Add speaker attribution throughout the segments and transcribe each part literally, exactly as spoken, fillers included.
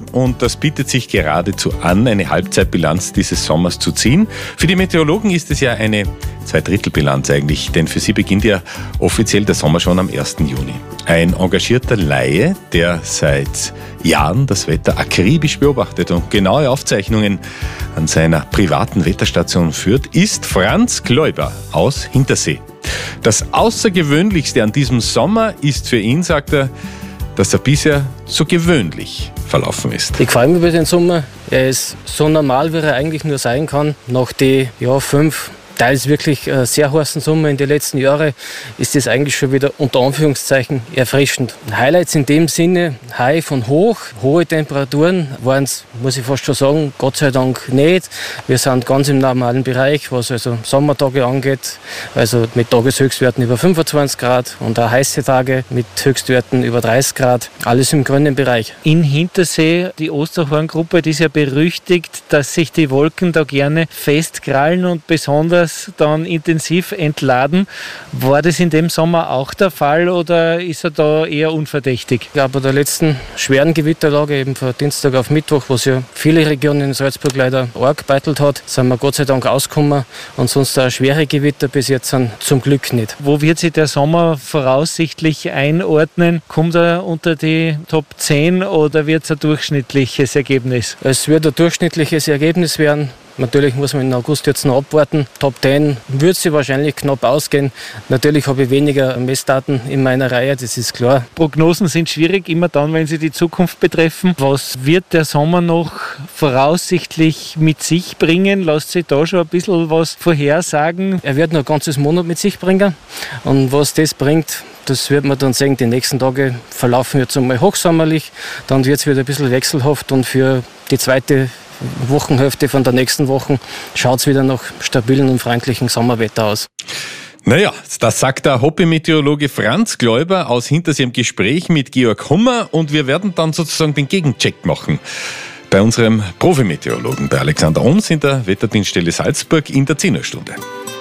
Speaker 1: und das bietet sich geradezu an, eine Halbzeitbilanz dieses Sommers zu ziehen. Für die Meteorologen ist es ja eine Zweidrittelbilanz eigentlich, denn für sie beginnt ja offiziell der Sommer schon am ersten Juni. Ein engagierter Laie, der seit Jahren das Wetter akribisch beobachtet und genaue Aufzeichnungen an seiner privaten Wetterstation führt, ist Franz Gläuber aus Hintersee. Das Außergewöhnlichste an diesem Sommer ist für ihn, sagt er, dass er bisher so gewöhnlich verlaufen ist.
Speaker 2: Ich freue mich über den Sommer. Er ist so normal, wie er eigentlich nur sein kann. Nach den ja, fünf, teils wirklich äh, sehr heißen Sommer in den letzten Jahren ist es eigentlich schon wieder unter Anführungszeichen erfrischend. Highlights in dem Sinne, high von hoch, hohe Temperaturen waren es, muss ich fast schon sagen, Gott sei Dank nicht. Wir sind ganz im normalen Bereich, was also Sommertage angeht, also mit Tageshöchstwerten über fünfundzwanzig Grad und auch heiße Tage mit Höchstwerten über dreißig Grad, alles im grünen Bereich.
Speaker 3: In Hintersee, die Osterhorngruppe, die ist ja berüchtigt, dass sich die Wolken da gerne festkrallen und besonders dann intensiv entladen. War das in dem Sommer auch der Fall oder ist er da eher unverdächtig?
Speaker 2: Ich glaube, bei der letzten schweren Gewitterlage, eben von Dienstag auf Mittwoch, was ja viele Regionen in Salzburg leider arg gebeutelt hat, sind wir Gott sei Dank ausgekommen und sonst auch schwere Gewitter bis jetzt sind zum Glück nicht.
Speaker 3: Wo wird sich der Sommer voraussichtlich einordnen? Kommt er unter die Top zehn oder wird es ein durchschnittliches Ergebnis?
Speaker 2: Es wird ein durchschnittliches Ergebnis werden. Natürlich muss man im August jetzt noch abwarten. Top zehn wird sie wahrscheinlich knapp ausgehen. Natürlich habe ich weniger Messdaten in meiner Reihe, das ist klar.
Speaker 3: Prognosen sind schwierig, immer dann, wenn sie die Zukunft betreffen. Was wird der Sommer noch voraussichtlich mit sich bringen? Lässt sich da schon ein bisschen was vorhersagen?
Speaker 2: Er wird noch ein ganzes Monat mit sich bringen. Und was das bringt, das wird man dann sehen. Die nächsten Tage verlaufen jetzt einmal hochsommerlich. Dann wird es wieder ein bisschen wechselhaft und für die zweite Wochenhälfte von der nächsten Woche schaut es wieder nach stabilen und freundlichen Sommerwetter aus.
Speaker 1: Naja, das sagt der Hobby-Meteorologe Franz Gläuber aus Hintersee im Gespräch mit Georg Hummer und wir werden dann sozusagen den Gegencheck machen bei unserem Profi-Meteorologen, bei Alexander Oms in der Wetterdienststelle Salzburg in der Zehnerstunde.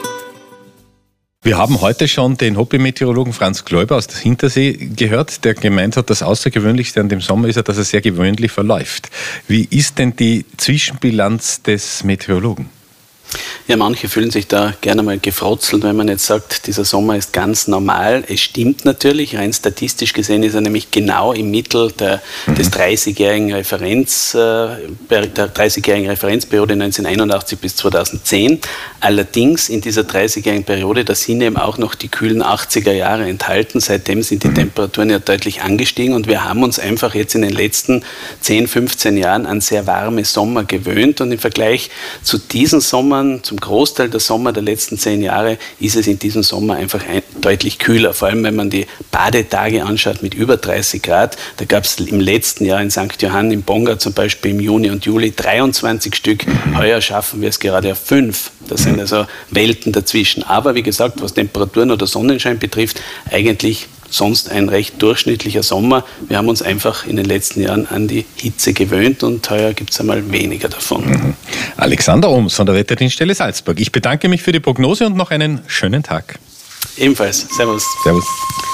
Speaker 1: Wir haben heute schon den Hobby-Meteorologen Franz Gläuber aus Hintersee gehört, der gemeint hat, das Außergewöhnlichste an dem Sommer ist ja, dass er sehr gewöhnlich verläuft. Wie ist denn die Zwischenbilanz des Meteorologen?
Speaker 4: Ja, manche fühlen sich da gerne mal gefrotzelt, wenn man jetzt sagt, dieser Sommer ist ganz normal. Es stimmt natürlich, rein statistisch gesehen ist er nämlich genau im Mittel der, mhm. des dreißigjährigen Referenz, äh, der dreißigjährigen Referenzperiode neunzehnhunderteinundachtzig bis zweitausendzehn. Allerdings in dieser dreißigjährigen Periode, da sind eben auch noch die kühlen achtziger Jahre enthalten. Seitdem sind die Temperaturen ja deutlich angestiegen und wir haben uns einfach jetzt in den letzten zehn, fünfzehn Jahren an sehr warme Sommer gewöhnt und im Vergleich zu diesen Sommern, zum Großteil der Sommer der letzten zehn Jahre ist es in diesem Sommer einfach ein, deutlich kühler. Vor allem, wenn man die Badetage anschaut mit über dreißig Grad. Da gab es im letzten Jahr in Sankt Johann im Bonga zum Beispiel im Juni und Juli dreiundzwanzig Stück. Heuer schaffen wir es gerade auf fünf. Das sind also Welten dazwischen. Aber wie gesagt, was Temperaturen oder Sonnenschein betrifft, eigentlich sonst ein recht durchschnittlicher Sommer. Wir haben uns einfach in den letzten Jahren an die Hitze gewöhnt und heuer gibt es einmal weniger davon.
Speaker 1: Mhm. Alexander Oms von der Wetterdienststelle Salzburg. Ich bedanke mich für die Prognose und noch einen schönen Tag.
Speaker 4: Ebenfalls. Servus.
Speaker 1: Servus.